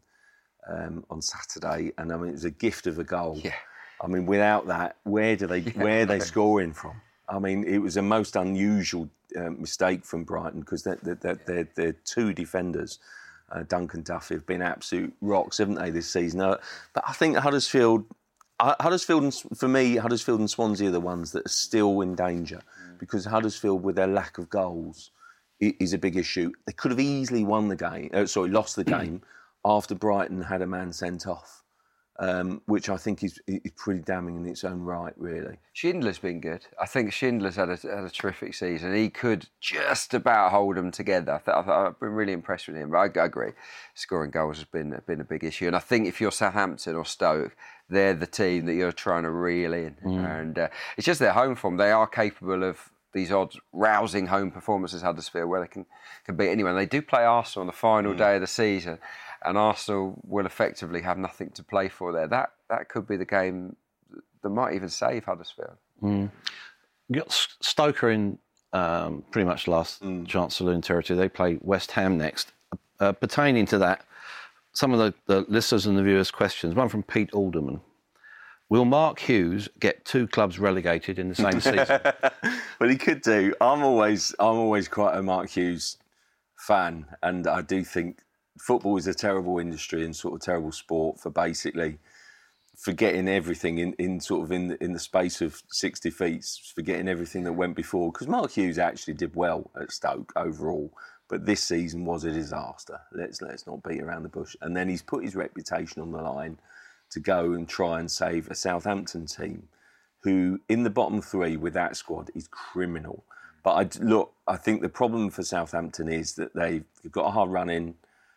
um, on Saturday, and I mean, it was a gift of a goal. Yeah. I mean, without that, where do they yeah. where are they scoring from? I mean, it was a most unusual uh, mistake from Brighton, because they're, they're, they're, they're two defenders. Uh, Duncan Duffy have been absolute rocks, haven't they, this season? Uh, but I think Huddersfield, uh, Huddersfield, and, for me, Huddersfield and Swansea are the ones that are still in danger, mm. because Huddersfield, with their lack of goals, is a big issue. They could have easily won the game, uh, sorry, lost the game after Brighton had a man sent off. um, which I think is, is pretty damning in its own right, really. Schindler's been good. I think Schindler's had a, had a terrific season. He could just about hold them together. I th- I've, I've been really impressed with him. But I, I agree, scoring goals has been, been a big issue. And I think if you're Southampton or Stoke, they're the team that you're trying to reel in. Mm. And uh, it's just their home form. They are capable of these odd, rousing home performances, Huddersfield, where they can, can beat anyone. They do play Arsenal on the final mm. day of the season, and Arsenal will effectively have nothing to play for there. That that could be the game that might even save Huddersfield. Mm. You got Stoke in um, pretty much last mm. chance saloon territory. They play West Ham next. Uh, pertaining to that, some of the, the listeners and the viewers' questions. One from Pete Alderman. Will Mark Hughes get two clubs relegated in the same season? Well, he could do. I'm always, I'm always quite a Mark Hughes fan, and I do think football is a terrible industry and sort of terrible sport for basically forgetting everything in, in sort of in the, in the space of six defeats, forgetting everything that went before. Because Mark Hughes actually did well at Stoke overall, but this season was a disaster. Let's let's not beat around the bush. And then he's put his reputation on the line to go and try and save a Southampton team who, in the bottom three with that squad, is criminal. But I, look, I think the problem for Southampton is that they've got a hard run in,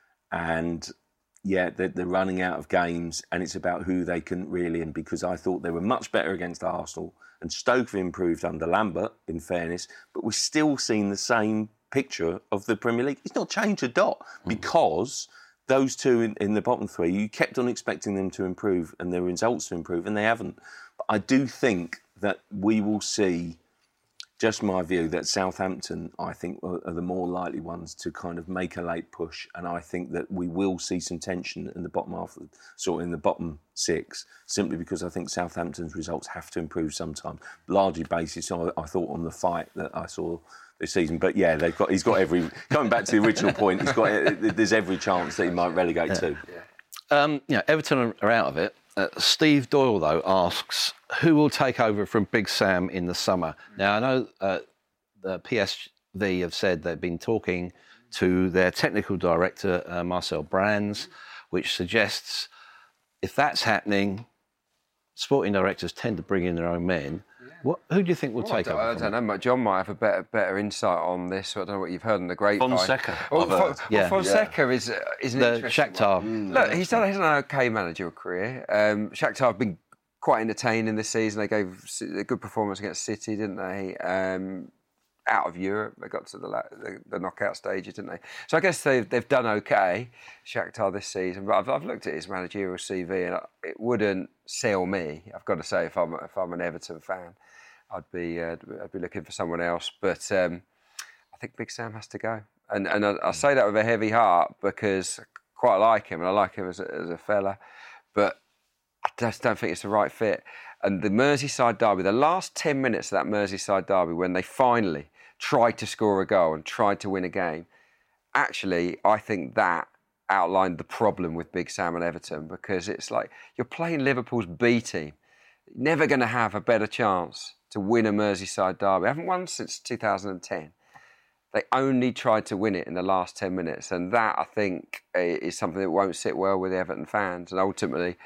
and yeah, they're, they're running out of games, and it's about who they can reel in, because I thought they were much better against Arsenal, and Stoke have improved under Lambert, in fairness, but we're still seeing the same picture of the Premier League. It's not changed a dot, mm. because those two in, in the bottom three, you kept on expecting them to improve and their results to improve, and they haven't. But I do think that we will see, just my view, that Southampton, I think, are, are the more likely ones to kind of make a late push, and I think that we will see some tension in the bottom half, of, sort of in the bottom six, simply because I think Southampton's results have to improve sometime. Largely based, I, I thought, on the fight that I saw this season, but yeah, they've got. He's got every. Coming back to the original point, he's got. There's every chance that he might relegate yeah. too. Yeah. Um, you know, Everton are out of it. Uh, Steve Doyle though asks, who will take over from Big Sam in the summer? Now I know uh, the P S V have said they've been talking to their technical director uh, Marcel Brands, which suggests if that's happening, sporting directors tend to bring in their own men. What, who do you think will well, take I over? I don't know. Him? John might have a better better insight on this. So I don't know what you've heard in the grapevine. Fonseca. Well, well, yeah. Fonseca yeah. is uh, is an the interesting Shakhtar. Mm, Look, he's done, he's done an okay managerial career. Um, Shakhtar have been quite entertaining this season. They gave a good performance against City, didn't they? Um, out of Europe, they got to the, the the knockout stages, didn't they? So I guess they've they've done okay, Shakhtar this season. But I've I've looked at his managerial C V, and it wouldn't sell me. I've got to say, if I'm if I'm an Everton fan, I'd be uh, I'd be looking for someone else, but um, I think Big Sam has to go, and and I, I say that with a heavy heart because I quite like him, and I like him as a, as a fella, but I just don't think it's the right fit. And the Merseyside derby, the last ten minutes of that Merseyside derby, when they finally tried to score a goal and tried to win a game, actually, I think that outlined the problem with Big Sam and Everton, because it's like you're playing Liverpool's B team, never going to have a better chance to win a Merseyside derby. They haven't won since two thousand ten. They only tried to win it in the last ten minutes. And that, I think, is something that won't sit well with the Everton fans. And ultimately,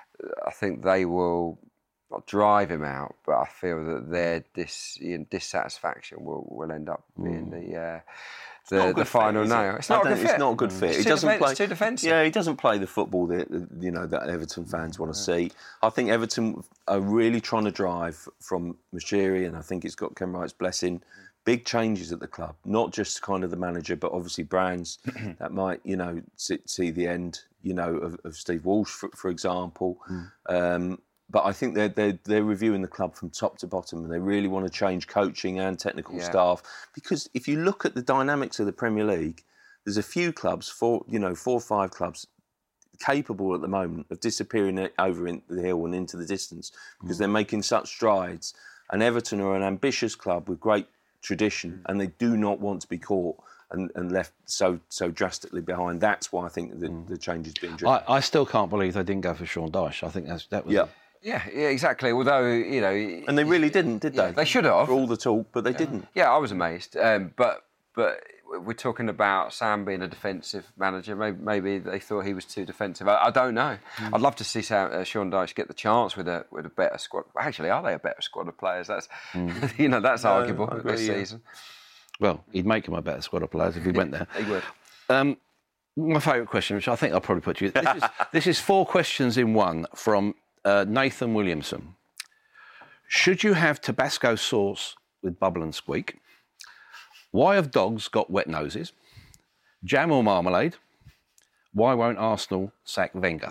I think they will not drive him out, but I feel that their dis, you know, dissatisfaction will, will end up being mm. the... Uh, The, the final fit, nail. It? It's not a good fit. It's not a good fit. It's He doesn't defen- play. It's too defensive. Yeah, he doesn't play the football that you know that Everton fans want to see. I think Everton are really trying to drive from Moshiri, and I think it's got Ken Wright's blessing. Big changes at the club, not just kind of the manager, but obviously Brands that might you know see, see the end you know of, of Steve Walsh, for, for example. Mm. Um, But I think they're, they're, they're reviewing the club from top to bottom, and they really want to change coaching and technical yeah. staff. Because if you look at the dynamics of the Premier League, there's a few clubs, four, you know, four or five clubs, capable at the moment of disappearing over in the hill and into the distance because mm. they're making such strides. And Everton are an ambitious club with great tradition, mm. and they do not want to be caught and, and left so so drastically behind. That's why I think the, mm. the change is being driven. I, I still can't believe they didn't go for Sean Dyche. I think that's, that was... Yeah. A, Yeah, yeah, exactly. Although, you know... And they really didn't, did they? Yeah, they should have. For all the talk, but they yeah. didn't. Yeah, I was amazed. Um, but but we're talking about Sam being a defensive manager. Maybe, maybe they thought he was too defensive. I, I don't know. Mm. I'd love to see Sam, uh, Sean Dyche get the chance with a with a better squad. Actually, are they a better squad of players? That's mm. you know that's no, arguable agree, this yeah. season. Well, he'd make him a better squad of players if he went there. He would. Um, my favourite question, which I think I'll probably put to you. This is, this is four questions in one from uh, Nathan Williamson. Should you have Tabasco sauce with bubble and squeak? Why have dogs got wet noses? Jam or marmalade? Why won't Arsenal sack Wenger?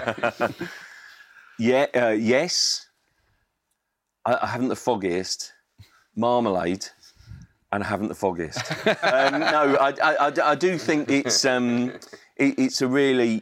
yeah, uh, yes. I, I haven't the foggiest. Marmalade, and I haven't the foggiest. um, no, I, I, I do think it's um, it, it's a really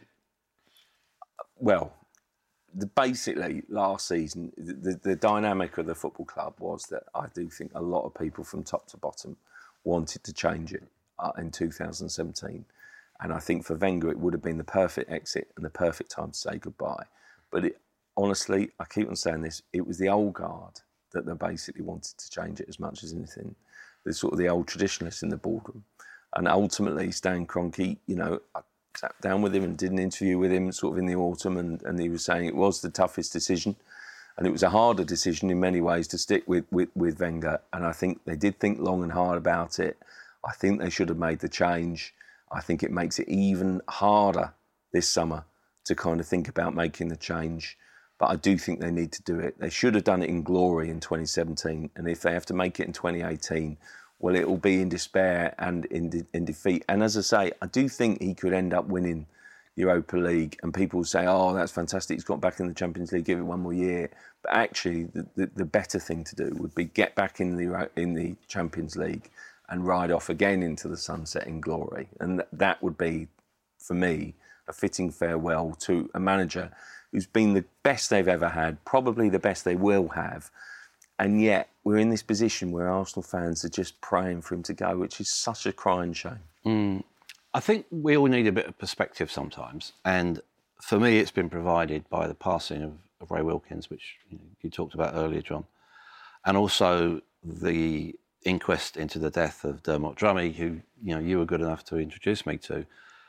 well. The, basically, last season, the, the dynamic of the football club was that I do think a lot of people from top to bottom wanted to change it uh, in two thousand seventeen. And I think for Wenger, it would have been the perfect exit and the perfect time to say goodbye. But it, honestly, I keep on saying this, it was the old guard that they basically wanted to change it as much as anything. The sort of the old traditionalists in the boardroom. And ultimately, Stan Kroenke, you know, I sat down with him and did an interview with him sort of in the autumn, and, and he was saying it was the toughest decision. And it was a harder decision in many ways to stick with, with, with Wenger. And I think they did think long and hard about it. I think they should have made the change. I think it makes it even harder this summer to kind of think about making the change. But I do think they need to do it. They should have done it in glory in twenty seventeen. And if they have to make it in twenty eighteen, well, it will be in despair and in, de- in defeat. And as I say, I do think he could end up winning Europa League, and people say, oh, that's fantastic, he's got back in the Champions League, give it one more year. But actually, the, the, the better thing to do would be get back in the in the Champions League and ride off again into the sunset in glory. And that would be, for me, a fitting farewell to a manager who's been the best they've ever had, probably the best they will have. And yet, we're in this position where Arsenal fans are just praying for him to go, which is such a crying shame. Mm. I think we all need a bit of perspective sometimes. And for me, it's been provided by the passing of, of Ray Wilkins, which you, know, you talked about earlier, John. And also the inquest into the death of Dermot Drummy, who you know you were good enough to introduce me to.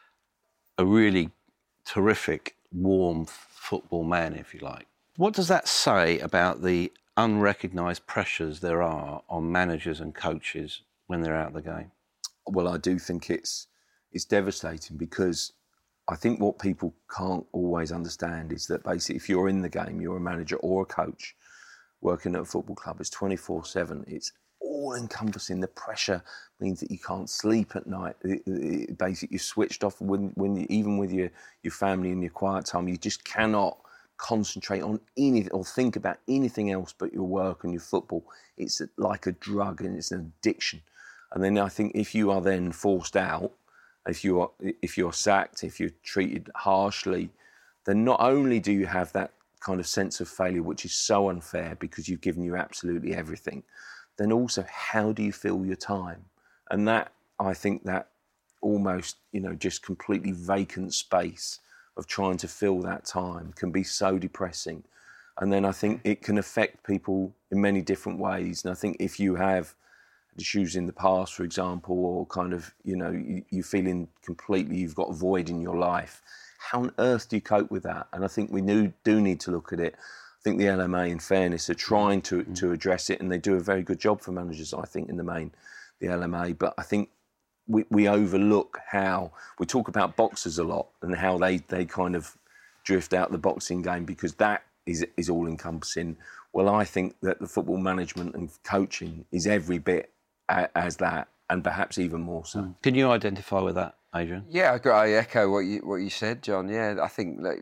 A really terrific, warm football man, if you like. What does that say about the unrecognised pressures there are on managers and coaches when they're out of the game? Well, I do think it's it's devastating, because I think what people can't always understand is that basically if you're in the game, you're a manager or a coach working at a football club, it's twenty-four seven. It's all-encompassing. The pressure means that you can't sleep at night. It, it, basically, you're switched off when, when you, even with your, your family in your quiet time. You just cannot concentrate on anything or think about anything else but your work and your football. It's like a drug, and it's an addiction. And then I think if you are then forced out, if you are if you're sacked, if you're treated harshly, then not only do you have that kind of sense of failure, which is so unfair because you've given you absolutely everything, then also how do you fill your time? And that, I think that almost, you know, just completely vacant space of trying to fill that time can be so depressing. And then I think it can affect people in many different ways. And I think if you have issues in the past, for example, or kind of, you know, you, you're feeling completely, you've got a void in your life, how on earth do you cope with that? And I think we do, do need to look at it. I think the L M A, in fairness, are trying to, mm. to address it, and they do a very good job for managers, I think, in the main, the L M A. But I think we, we overlook how, we talk about boxers a lot and how they, they kind of drift out the boxing game because that is, is all-encompassing. Well, I think that the football management and coaching is every bit as that, and perhaps even more so. Mm. Can you identify with that, Adrian? Yeah, I, agree. I echo what you what you said, John. Yeah, I think like,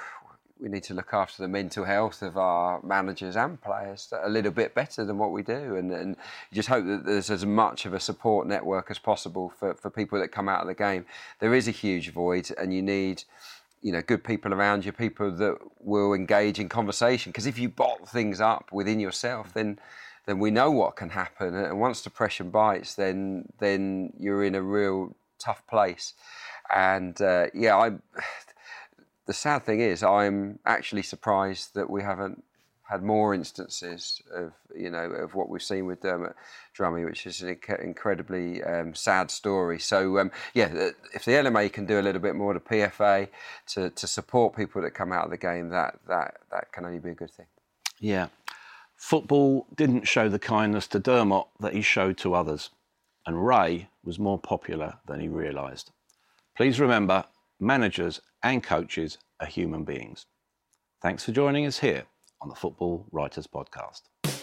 we need to look after the mental health of our managers and players a little bit better than what we do, and, and you just hope that there's as much of a support network as possible for, for people that come out of the game. There is a huge void, and you need, you know, good people around you, people that will engage in conversation. Because if you bottle things up within yourself, then then we know what can happen. And once depression bites, then then you're in a real tough place. And uh, yeah, I. The sad thing is, I'm actually surprised that we haven't had more instances of, you know, of what we've seen with Dermot Drummy, which is an inc- incredibly um, sad story. So, um, yeah, if the L M A can do a little bit more to P F A to, to support people that come out of the game, that, that, that can only be a good thing. Yeah. Football didn't show the kindness to Dermot that he showed to others, and Ray was more popular than he realised. Please remember, managers and coaches are human beings. Thanks for joining us here on the Football Writers Podcast.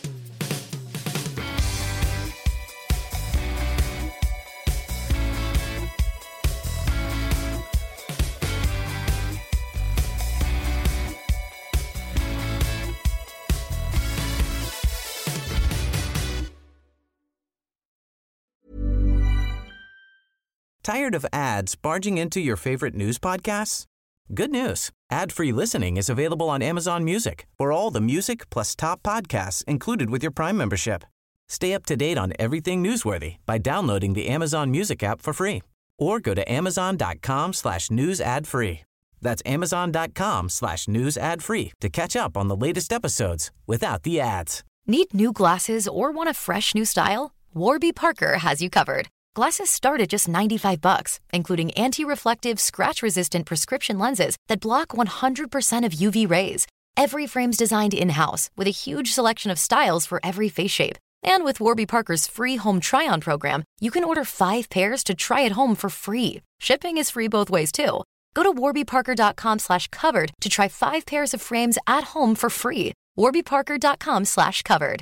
Tired of ads barging into your favorite news podcasts? Good news. Ad-free listening is available on Amazon Music for all the music plus top podcasts included with your Prime membership. Stay up to date on everything newsworthy by downloading the Amazon Music app for free or go to amazon.com slash news ad free. That's amazon.com slash news ad free to catch up on the latest episodes without the ads. Need new glasses or want a fresh new style? Warby Parker has you covered. Glasses start at just ninety-five bucks, including anti-reflective, scratch-resistant prescription lenses that block one hundred percent of U V rays. Every frame's designed in-house with a huge selection of styles for every face shape. And with Warby Parker's free home try-on program, you can order five pairs to try at home for free. Shipping is free both ways, too. Go to warbyparker.com slash covered to try five pairs of frames at home for free. warbyparker.com slash covered.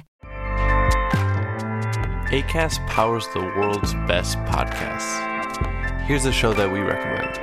Acast powers the world's best podcasts. Here's a show that we recommend.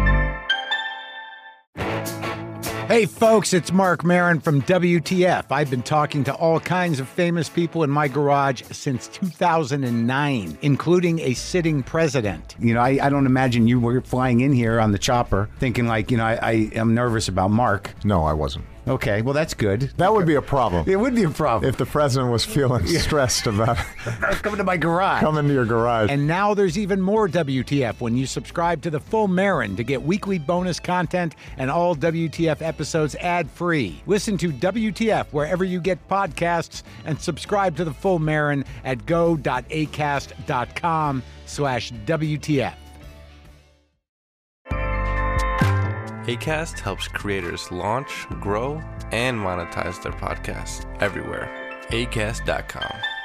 Hey folks, it's Mark Maron from W T F. I've been talking to all kinds of famous people in my garage since two thousand nine, including a sitting president. You know, I, I don't imagine you were flying in here on the chopper thinking like, you know, I, I am nervous about Mark. No, I wasn't. Okay, well, that's good. That would be a problem. It would be a problem. If the president was feeling yeah. stressed about coming to my garage. Coming to your garage. And now there's even more W T F when you subscribe to the Full Marin to get weekly bonus content and all W T F episodes ad-free. Listen to W T F wherever you get podcasts and subscribe to the Full Marin at go.acast.com slash WTF. Acast helps creators launch, grow, and monetize their podcasts everywhere. acast dot com.